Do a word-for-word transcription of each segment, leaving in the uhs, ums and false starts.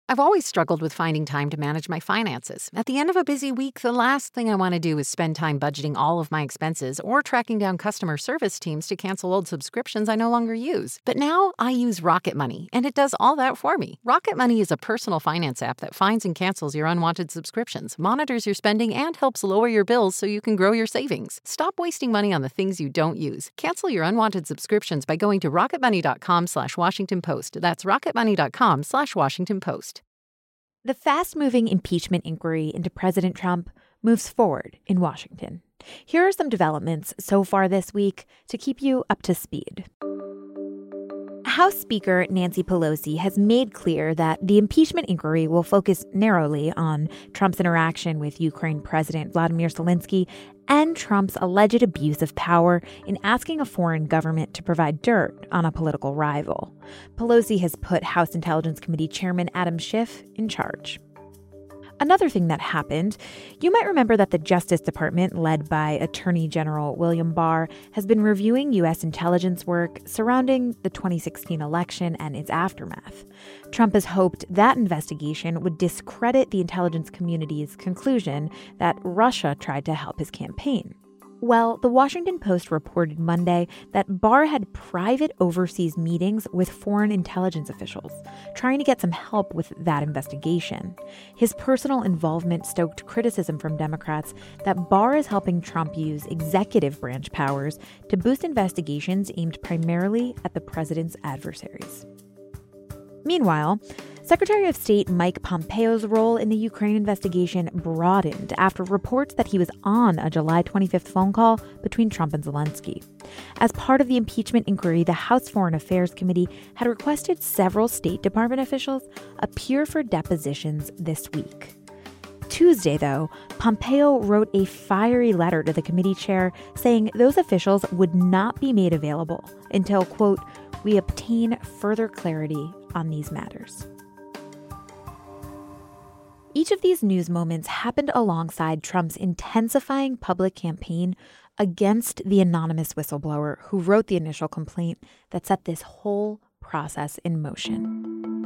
I've always struggled with finding time to manage my finances. At the end of a busy week, the last thing I want to do is spend time budgeting all of my expenses or tracking down customer service teams to cancel old subscriptions I no longer use. But now I use Rocket Money, and it does all that for me. Rocket Money is a personal finance app that finds and cancels your unwanted subscriptions, monitors your spending, and helps lower your bills so you can grow your savings. Stop wasting money on the things you don't use. Cancel your unwanted subscriptions by going to rocketmoney.com slash Washington Post. That's rocketmoney.com slash Washington Post. The fast-moving impeachment inquiry into President Trump moves forward in Washington. Here are some developments so far this week to keep you up to speed. House Speaker Nancy Pelosi has made clear that the impeachment inquiry will focus narrowly on Trump's interaction with Ukraine President Vladimir Zelensky and Trump's alleged abuse of power in asking a foreign government to provide dirt on a political rival. Pelosi has put House Intelligence Committee Chairman Adam Schiff in charge. Another thing that happened, you might remember that the Justice Department, led by Attorney General William Barr, has been reviewing U S intelligence work surrounding the twenty sixteen election and its aftermath. Trump has hoped that investigation would discredit the intelligence community's conclusion that Russia tried to help his campaign. Well, the Washington Post reported Monday that Barr had private overseas meetings with foreign intelligence officials, trying to get some help with that investigation. His personal involvement stoked criticism from Democrats that Barr is helping Trump use executive branch powers to boost investigations aimed primarily at the president's adversaries. Meanwhile, Secretary of State Mike Pompeo's role in the Ukraine investigation broadened after reports that he was on a July twenty-fifth phone call between Trump and Zelensky. As part of the impeachment inquiry, the House Foreign Affairs Committee had requested several State Department officials appear for depositions this week. Tuesday, though, Pompeo wrote a fiery letter to the committee chair saying those officials would not be made available until, quote, we obtain further clarity on these matters. Each of these news moments happened alongside Trump's intensifying public campaign against the anonymous whistleblower who wrote the initial complaint that set this whole process in motion.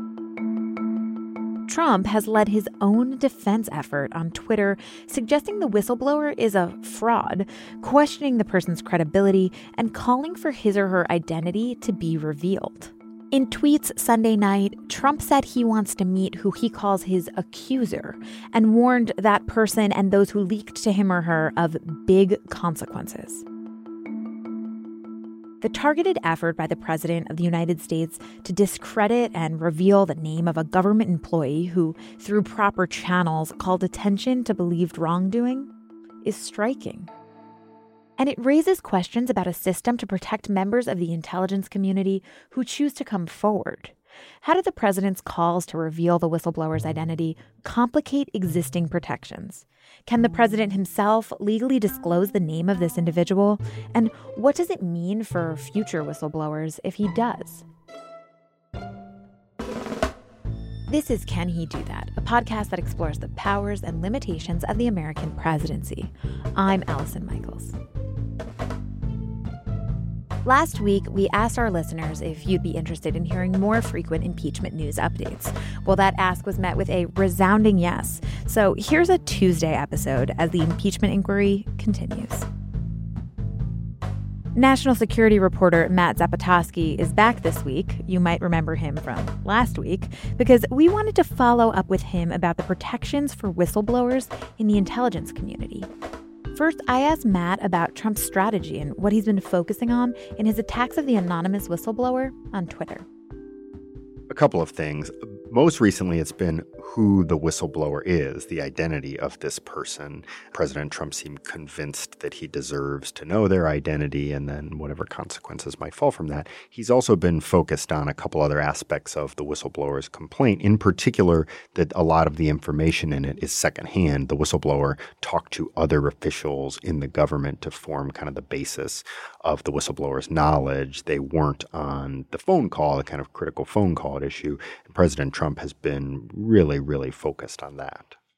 Trump has led his own defense effort on Twitter, suggesting the whistleblower is a fraud, questioning the person's credibility, and calling for his or her identity to be revealed. In tweets Sunday night, Trump said he wants to meet who he calls his accuser and warned that person and those who leaked to him or her of big consequences. The targeted effort by the President of the United States to discredit and reveal the name of a government employee who, through proper channels, called attention to believed wrongdoing is striking. And it raises questions about a system to protect members of the intelligence community who choose to come forward. How did the president's calls to reveal the whistleblower's identity complicate existing protections? Can the president himself legally disclose the name of this individual? And what does it mean for future whistleblowers if he does? This is Can He Do That, a podcast that explores the powers and limitations of the American presidency. I'm Allison Michaels. Last week, we asked our listeners if you'd be interested in hearing more frequent impeachment news updates. Well, that ask was met with a resounding yes. So here's a Tuesday episode as the impeachment inquiry continues. National security reporter Matt Zapotosky is back this week. You might remember him from last week, because we wanted to follow up with him about the protections for whistleblowers in the intelligence community. First, I asked Matt about Trump's strategy and what he's been focusing on in his attacks of the anonymous whistleblower on Twitter. A couple of things. Most recently, it's been who the whistleblower is, the identity of this person. President Trump seemed convinced that he deserves to know their identity and then whatever consequences might fall from that. He's also been focused on a couple other aspects of the whistleblower's complaint, in particular that a lot of the information in it is secondhand. The whistleblower talked to other officials in the government to form kind of the basis of the whistleblower's knowledge. They weren't on the phone call, the kind of critical phone call at issue. And President Trump has been really, really focused on that.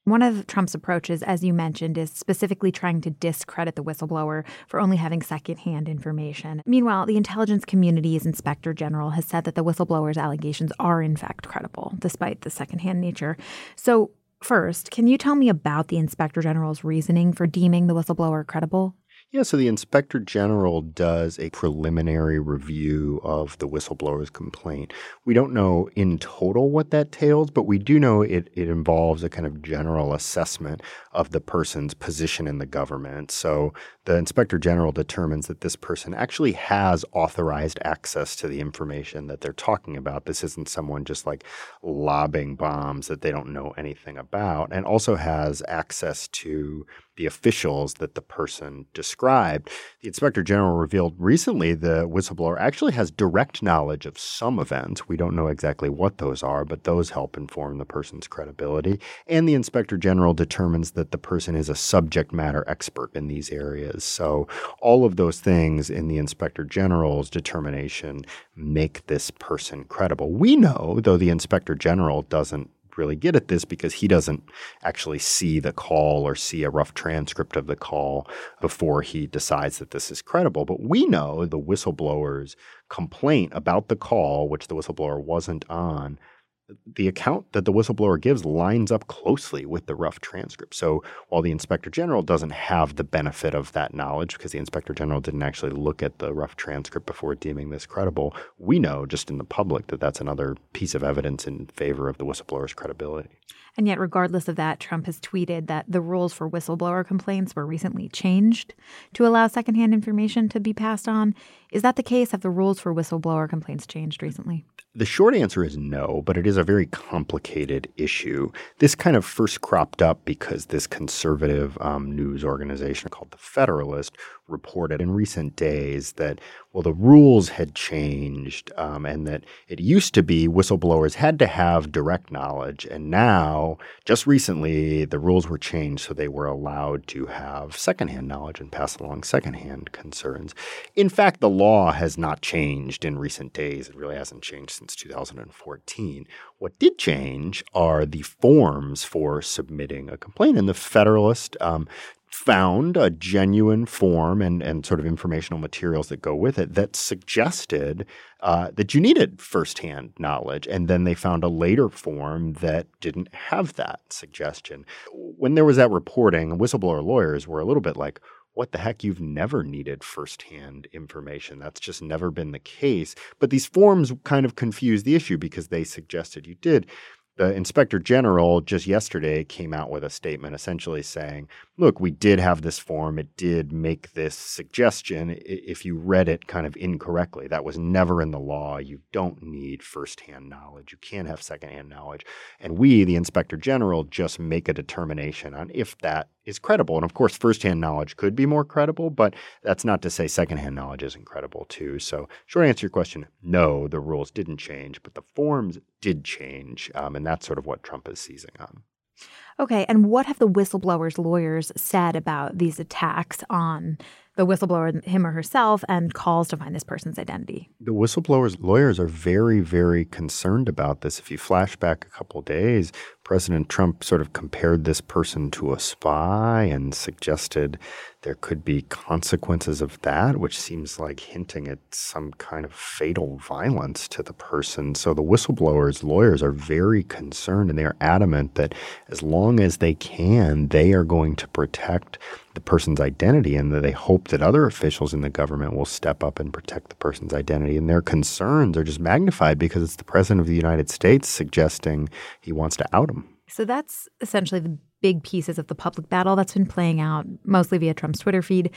One of Trump's approaches, as you mentioned, is specifically trying to discredit the whistleblower for only having secondhand information. Meanwhile, the intelligence community's inspector general has said that the whistleblower's allegations are in fact credible, despite the secondhand nature. So first, can you tell me about the inspector general's reasoning for deeming the whistleblower credible? Yeah, so the inspector general does a preliminary review of the whistleblower's complaint. We don't know in total what that entails, but we do know it, it involves a kind of general assessment of the person's position in the government. So the inspector general determines that this person actually has authorized access to the information that they're talking about. This isn't someone just like lobbing bombs that they don't know anything about, and also has access to the officials that the person described. The inspector general revealed recently the whistleblower actually has direct knowledge of some events. We don't know exactly what those are, but those help inform the person's credibility. And the inspector general determines that the person is a subject matter expert in these areas. So all of those things in the inspector general's determination make this person credible. We know, though the inspector general doesn't really get at this because he doesn't actually see the call or see a rough transcript of the call before he decides that this is credible. But we know the whistleblower's complaint about the call, which the whistleblower wasn't on, the account that the whistleblower gives lines up closely with the rough transcript. So while the inspector general doesn't have the benefit of that knowledge because the inspector general didn't actually look at the rough transcript before deeming this credible, we know just in the public that that's another piece of evidence in favor of the whistleblower's credibility. And yet, regardless of that, Trump has tweeted that the rules for whistleblower complaints were recently changed to allow secondhand information to be passed on. Is that the case? Have the rules for whistleblower complaints changed recently? The short answer is no, but it is a very complicated issue. This kind of first cropped up because this conservative um, news organization called The Federalist reported in recent days that, well, the rules had changed um, and that it used to be whistleblowers had to have direct knowledge. And now, just recently, the rules were changed so they were allowed to have secondhand knowledge and pass along secondhand concerns. In fact, the law has not changed in recent days. It really hasn't changed since two thousand fourteen. What did change are the forms for submitting a complaint. And the Federalist um, found a genuine form and, and sort of informational materials that go with it that suggested uh, that you needed firsthand knowledge. And then they found a later form that didn't have that suggestion. When there was that reporting, whistleblower lawyers were a little bit like, what the heck, you've never needed firsthand information. That's just never been the case. But these forms kind of confused the issue because they suggested you did. The inspector general just yesterday came out with a statement essentially saying, look, we did have this form. It did make this suggestion. If you read it kind of incorrectly, that was never in the law. You don't need firsthand knowledge. You can't have secondhand knowledge. And we, the inspector general, just make a determination on if that is credible. And of course, firsthand knowledge could be more credible, but that's not to say secondhand knowledge isn't credible too. So short answer to your question, no, the rules didn't change, but the forms did change. Um, and that's sort of what Trump is seizing on. Okay, and what have the whistleblower's lawyers said about these attacks on the whistleblower, him or herself, and calls to find this person's identity? The whistleblower's lawyers are very, very concerned about this. If you flash back a couple of days, President Trump sort of compared this person to a spy and suggested there could be consequences of that, which seems like hinting at some kind of fatal violence to the person. So the whistleblower's lawyers are very concerned, and they are adamant that as long as they can, they are going to protect the person's identity, and that they hope that other officials in the government will step up and protect the person's identity. And their concerns are just magnified because it's the president of the United States suggesting he wants to out him. So that's essentially the big pieces of the public battle that's been playing out mostly via Trump's Twitter feed.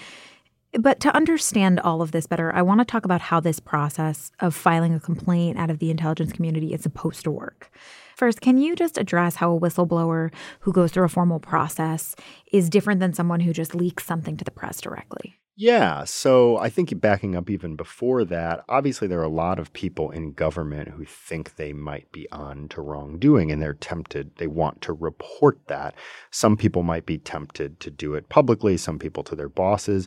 But to understand all of this better, I want to talk about how this process of filing a complaint out of the intelligence community is supposed to work. First, can you just address how a whistleblower who goes through a formal process is different than someone who just leaks something to the press directly? Yeah, so I think backing up even before that, obviously there are a lot of people in government who think they might be on to wrongdoing, and they're tempted, they want to report that. Some people might be tempted to do it publicly, some people to their bosses.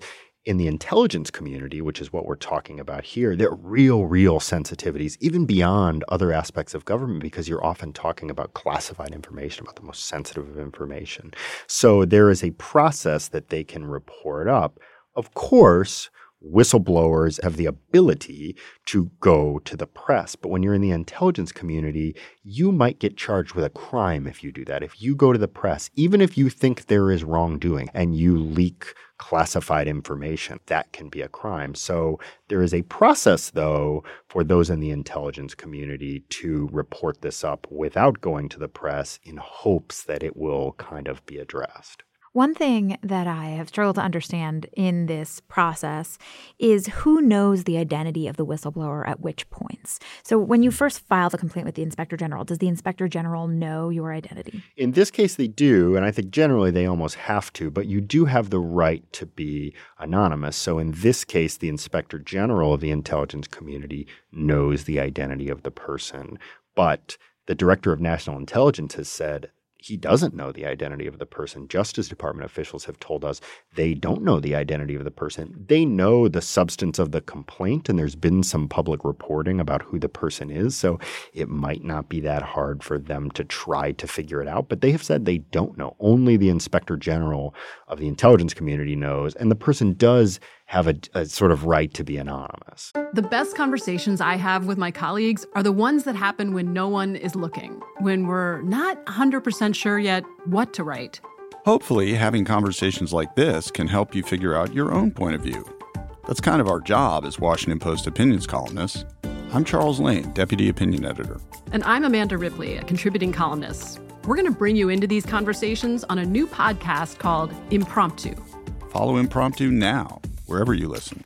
In the intelligence community, which is what we're talking about here, there are real, real sensitivities, even beyond other aspects of government, because you're often talking about classified information, about the most sensitive of information. So there is a process that they can report up. Of course, whistleblowers have the ability to go to the press. But when you're in the intelligence community, you might get charged with a crime if you do that. If you go to the press, even if you think there is wrongdoing and you leak classified information, that can be a crime. So there is a process, though, for those in the intelligence community to report this up without going to the press in hopes that it will kind of be addressed. One thing that I have struggled to understand in this process is who knows the identity of the whistleblower at which points. So when you first file the complaint with the Inspector General, does the Inspector General know your identity? In this case, they do, and I think generally they almost have to, but you do have the right to be anonymous. So in this case, the Inspector General of the intelligence community knows the identity of the person, but the Director of National Intelligence has said he doesn't know the identity of the person. Justice Department officials have told us they don't know the identity of the person. They know the substance of the complaint, and there's been some public reporting about who the person is, so it might not be that hard for them to try to figure it out. But they have said they don't know. Only the Inspector General of the intelligence community knows, and the person does have a, a sort of right to be anonymous. The best conversations I have with my colleagues are the ones that happen when no one is looking, when we're not one hundred percent sure yet what to write. Hopefully, having conversations like this can help you figure out your own point of view. That's kind of our job as Washington Post opinions columnists. I'm Charles Lane, Deputy Opinion Editor. And I'm Amanda Ripley, a contributing columnist. We're going to bring you into these conversations on a new podcast called Impromptu. Follow Impromptu now, wherever you listen.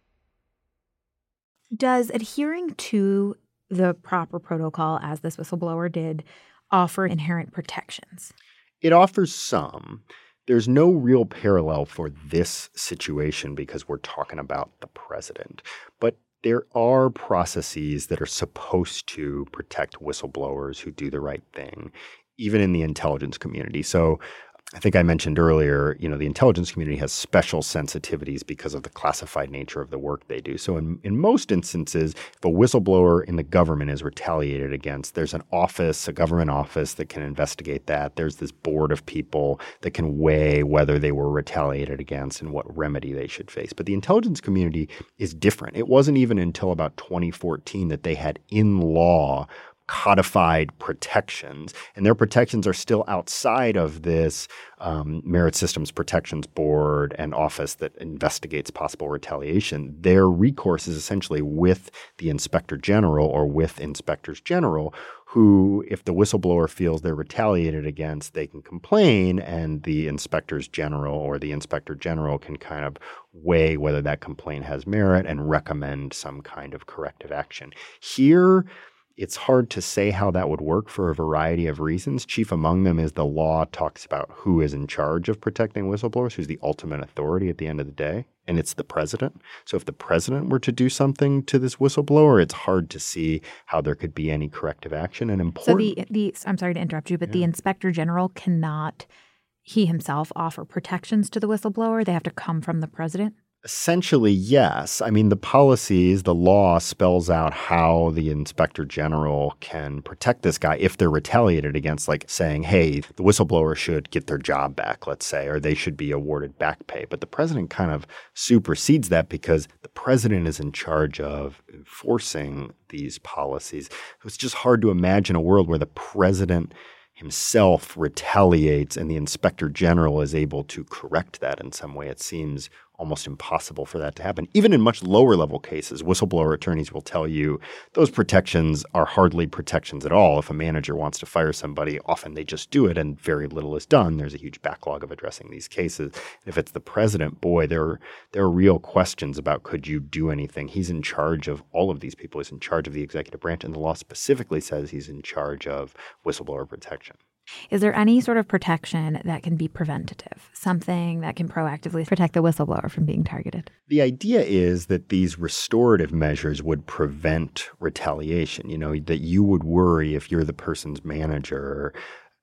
Does adhering to the proper protocol, as this whistleblower did, offer inherent protections? It offers some. There's no real parallel for this situation because we're talking about the president. But there are processes that are supposed to protect whistleblowers who do the right thing, even in the intelligence community. So I think I mentioned earlier, you know, the intelligence community has special sensitivities because of the classified nature of the work they do. So in, in most instances, if a whistleblower in the government is retaliated against, there's an office, a government office that can investigate that. There's this board of people that can weigh whether they were retaliated against and what remedy they should face. But the intelligence community is different. It wasn't even until about twenty fourteen that they had in law codified protections, and their protections are still outside of this um, Merit Systems Protections Board and office that investigates possible retaliation. Their recourse is essentially with the Inspector General or with Inspectors General, who, if the whistleblower feels they're retaliated against, they can complain, and the Inspectors General or the Inspector General can kind of weigh whether that complaint has merit and recommend some kind of corrective action. Here, it's hard to say how that would work for a variety of reasons. Chief among them is the law talks about who is in charge of protecting whistleblowers, who's the ultimate authority at the end of the day, and it's the president. So if the president were to do something to this whistleblower, it's hard to see how there could be any corrective action. And important. So the, the I'm sorry to interrupt you, but yeah. the Inspector General cannot, he himself, offer protections to the whistleblower. They have to come from the president? Essentially, yes. I mean, the policies, the law spells out how the Inspector General can protect this guy if they're retaliated against, like saying, hey, the whistleblower should get their job back, let's say, or they should be awarded back pay. But the president kind of supersedes that because the president is in charge of enforcing these policies. It's just hard to imagine a world where the president himself retaliates and the Inspector General is able to correct that in some way. It seems almost impossible for that to happen. Even in much lower level cases, whistleblower attorneys will tell you those protections are hardly protections at all. If a manager wants to fire somebody, often they just do it and very little is done. There's a huge backlog of addressing these cases. If it's the president, boy, there are, there are real questions about could you do anything. He's in charge of all of these people. He's in charge of the executive branch, and the law specifically says he's in charge of whistleblower protection. Is there any sort of protection that can be preventative, something that can proactively protect the whistleblower from being targeted? The idea is that these restorative measures would prevent retaliation, you know, that you would worry if you're the person's manager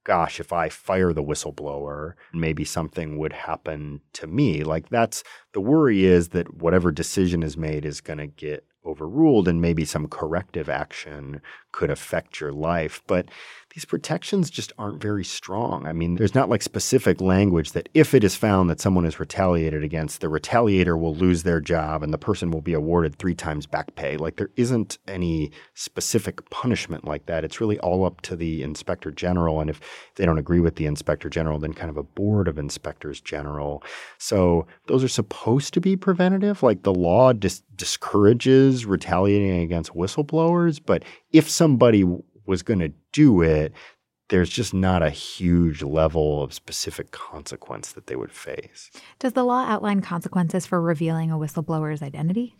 gosh, if I fire the whistleblower, maybe something would happen to me. Like that's the worry is that whatever decision is made is going to get overruled and maybe some corrective action could affect your life. But these protections just aren't very strong. I mean, there's not like specific language that if it is found that someone is retaliated against, the retaliator will lose their job and the person will be awarded three times back pay. Like there isn't any specific punishment like that. It's really all up to the inspector general. And if they don't agree with the inspector general, then kind of a board of inspectors general. So those are supposed to be preventative. Like the law dis- discourages retaliating against whistleblowers. But if somebody was going to do it, there's just not a huge level of specific consequence that they would face. Does the law outline consequences for revealing a whistleblower's identity?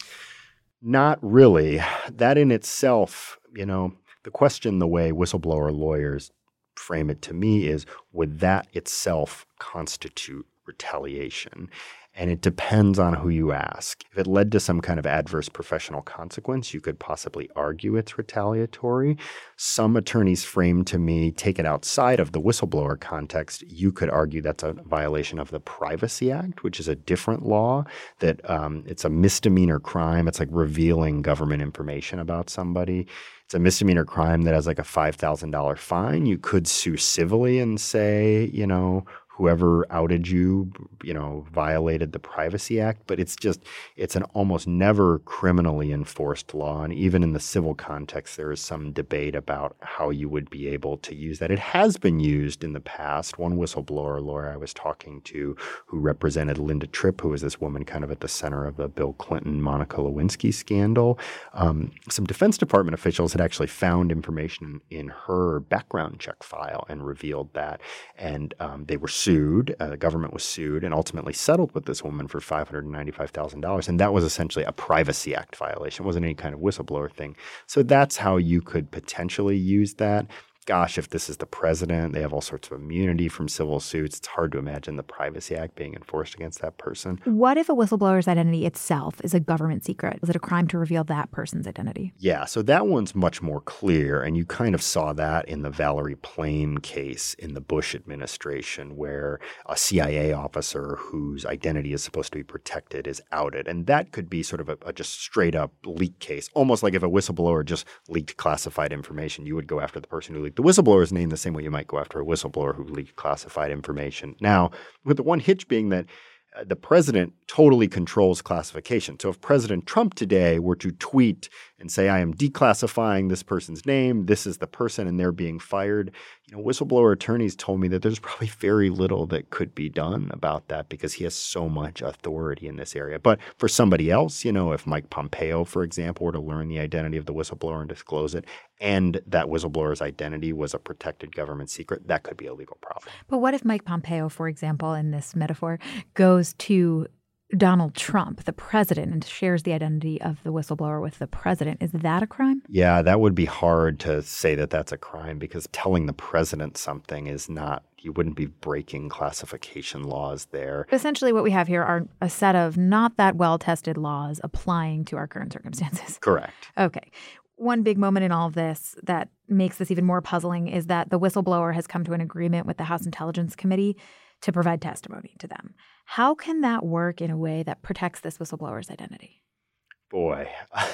Not really. That in itself, you know, the question the way whistleblower lawyers frame it to me is, would that itself constitute retaliation? And it depends on who you ask. If it led to some kind of adverse professional consequence, you could possibly argue it's retaliatory. Some attorneys frame to me, take it outside of the whistleblower context, you could argue that's a violation of the Privacy Act, which is a different law, that um, it's a misdemeanor crime. It's like revealing government information about somebody. It's a misdemeanor crime that has like a five thousand dollars fine. You could sue civilly and say, you know, whoever outed you, you know, violated the Privacy Act. But it's just, it's an almost never criminally enforced law. And even in the civil context, there is some debate about how you would be able to use that. It has been used in the past. One whistleblower lawyer I was talking to who represented Linda Tripp, who was this woman kind of at the center of the Bill Clinton, Monica Lewinsky scandal. Um, some Defense Department officials had actually found information in her background check file and revealed that. And um, they were sued. Uh, the government was sued and ultimately settled with this woman for five hundred ninety-five thousand dollars. And that was essentially a Privacy Act violation. It wasn't any kind of whistleblower thing. So that's how you could potentially use that. Gosh, if this is the president, they have all sorts of immunity from civil suits. It's hard to imagine the Privacy Act being enforced against that person. What if a whistleblower's identity itself is a government secret? Is it a crime to reveal that person's identity? Yeah, so that one's much more clear. And you kind of saw that in the Valerie Plame case in the Bush administration, where a C I A officer whose identity is supposed to be protected is outed. And that could be sort of a, a just straight up leak case, almost like if a whistleblower just leaked classified information, you would go after the person who leaked the whistleblower's name the same way you might go after a whistleblower who leaked classified information. Now, with the one hitch being that uh, the president totally controls classification. So if President Trump today were to tweet and say, I am declassifying this person's name, this is the person, and they're being fired, you know, whistleblower attorneys told me that there's probably very little that could be done about that because he has so much authority in this area. But for somebody else, you know, if Mike Pompeo, for example, were to learn the identity of the whistleblower and disclose it, and that whistleblower's identity was a protected government secret, that could be a legal problem. But what if Mike Pompeo, for example, in this metaphor, goes to Donald Trump, the president, and shares the identity of the whistleblower with the president? Is that a crime? Yeah, that would be hard to say that that's a crime because telling the president something is not, you wouldn't be breaking classification laws there. Essentially, what we have here are a set of not that well-tested laws applying to our current circumstances. Correct. Okay. One big moment in all of this that makes this even more puzzling is that the whistleblower has come to an agreement with the House Intelligence Committee to provide testimony to them. How can that work in a way that protects this whistleblower's identity? Boy,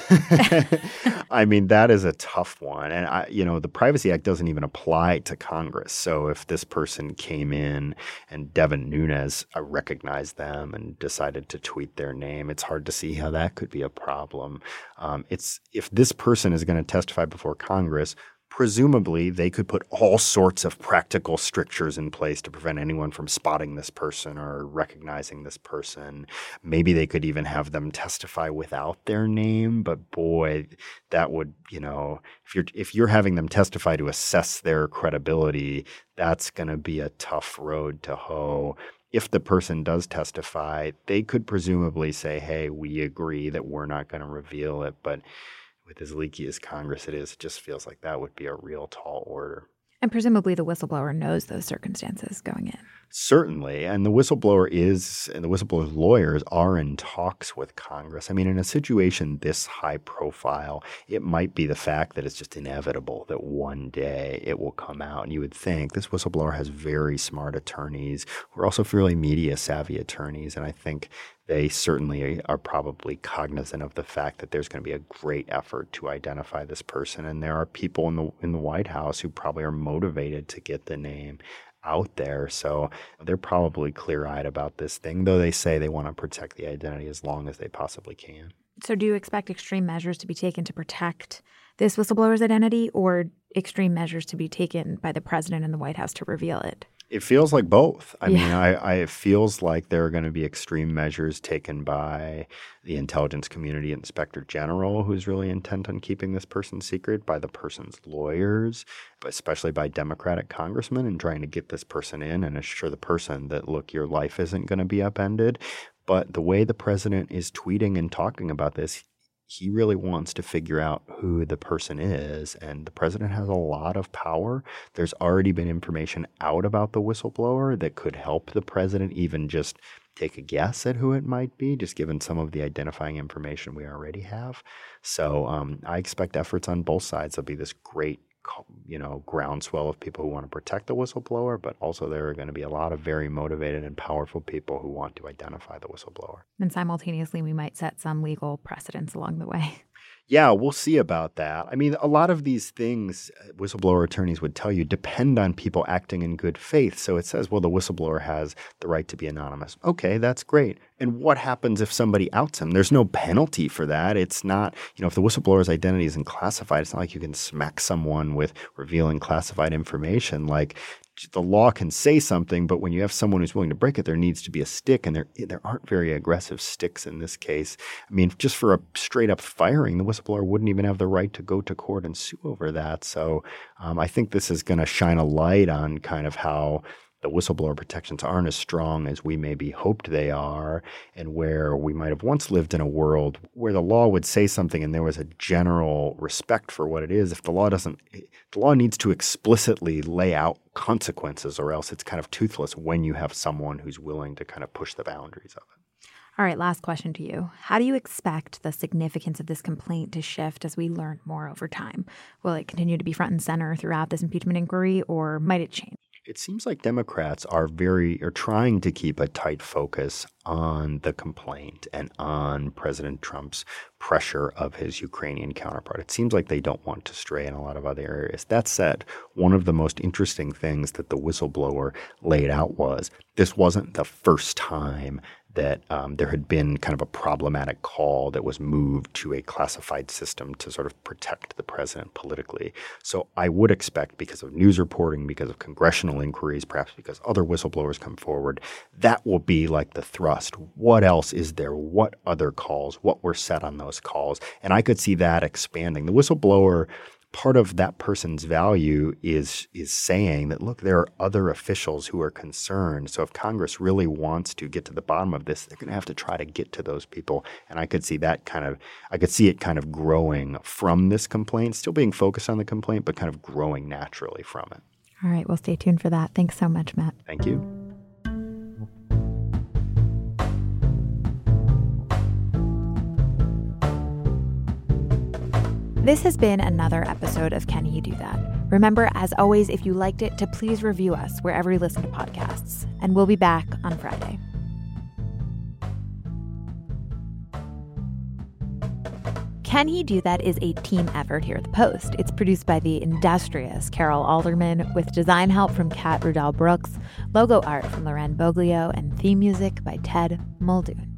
I mean, that is a tough one. And, I, you know, the Privacy Act doesn't even apply to Congress. So if this person came in and Devin Nunes uh, recognized them and decided to tweet their name, it's hard to see how that could be a problem. Um, it's if this person is going to testify before Congress, presumably they could put all sorts of practical strictures in place to prevent anyone from spotting this person or recognizing this person. Maybe they could even have them testify without their name. But boy, that would, you know, if you're if you're having them testify to assess their credibility, that's going to be a tough road to hoe. If the person does testify, they could presumably say, hey, we agree that we're not going to reveal it. But with as leaky as Congress it is, it just feels like that would be a real tall order. And presumably the whistleblower knows those circumstances going in. Certainly. And the whistleblower is, and the whistleblower's lawyers are in talks with Congress. I mean, in a situation this high profile, it might be the fact that it's just inevitable that one day it will come out. And you would think this whistleblower has very smart attorneys who are also fairly media savvy attorneys. And I think they certainly are probably cognizant of the fact that there's going to be a great effort to identify this person. And there are people in the in the White House who probably are motivated to get the name out there. So they're probably clear-eyed about this thing, though they say they want to protect the identity as long as they possibly can. So do you expect extreme measures to be taken to protect this whistleblower's identity, or extreme measures to be taken by the president and the White House to reveal it? It feels like both. I yeah. mean, I, I, it feels like there are going to be extreme measures taken by the intelligence community inspector general, who's really intent on keeping this person secret, by the person's lawyers, but especially by Democratic congressmen, and trying to get this person in and assure the person that, look, your life isn't going to be upended. But the way the president is tweeting and talking about this, he really wants to figure out who the person is, and the president has a lot of power. There's already been information out about the whistleblower that could help the president even just take a guess at who it might be, just given some of the identifying information we already have. So um, I expect efforts on both sides. There'll be this great you know, groundswell of people who want to protect the whistleblower, but also there are going to be a lot of very motivated and powerful people who want to identify the whistleblower. And simultaneously, we might set some legal precedents along the way. Yeah, we'll see about that. I mean, a lot of these things whistleblower attorneys would tell you depend on people acting in good faith. So it says, well, the whistleblower has the right to be anonymous. Okay, that's great. And what happens if somebody outs him? There's no penalty for that. It's not, you know, if the whistleblower's identity isn't classified, it's not like you can smack someone with revealing classified information. Like, the law can say something, but when you have someone who's willing to break it, there needs to be a stick, and there there aren't very aggressive sticks in this case. I mean, just for a straight-up firing, the whistleblower wouldn't even have the right to go to court and sue over that. So um, I think this is going to shine a light on kind of how the whistleblower protections aren't as strong as we maybe hoped they are, and where we might have once lived in a world where the law would say something and there was a general respect for what it is. If the law doesn't, the law needs to explicitly lay out consequences, or else it's kind of toothless when you have someone who's willing to kind of push the boundaries of it. All right, last question to you. How do you expect the significance of this complaint to shift as we learn more over time? Will it continue to be front and center throughout this impeachment inquiry, or might it change? It seems like Democrats are very are trying to keep a tight focus on the complaint and on President Trump's pressure of his Ukrainian counterpart. It seems like they don't want to stray in a lot of other areas. That said, one of the most interesting things that the whistleblower laid out was this wasn't the first time that um, there had been kind of a problematic call that was moved to a classified system to sort of protect the president politically. So I would expect, because of news reporting, because of congressional inquiries, perhaps because other whistleblowers come forward, that will be like the thrust. What else is there? What other calls? What were said on those calls? And I could see that expanding. The whistleblower, part of that person's value is is saying that, look, there are other officials who are concerned. So if Congress really wants to get to the bottom of this, they're going to have to try to get to those people. And I could see that kind of, I could see it kind of growing from this complaint, still being focused on the complaint, but kind of growing naturally from it. All right, well, stay tuned for that. Thanks so much, Matt. Thank you. This has been another episode of Can He Do That? Remember, as always, if you liked it, to please review us wherever you listen to podcasts. And we'll be back on Friday. Can He Do That is a team effort here at The Post. It's produced by the industrious Carol Alderman, with design help from Kat Rudall Brooks, logo art from Loren Boglio, and theme music by Ted Muldoon.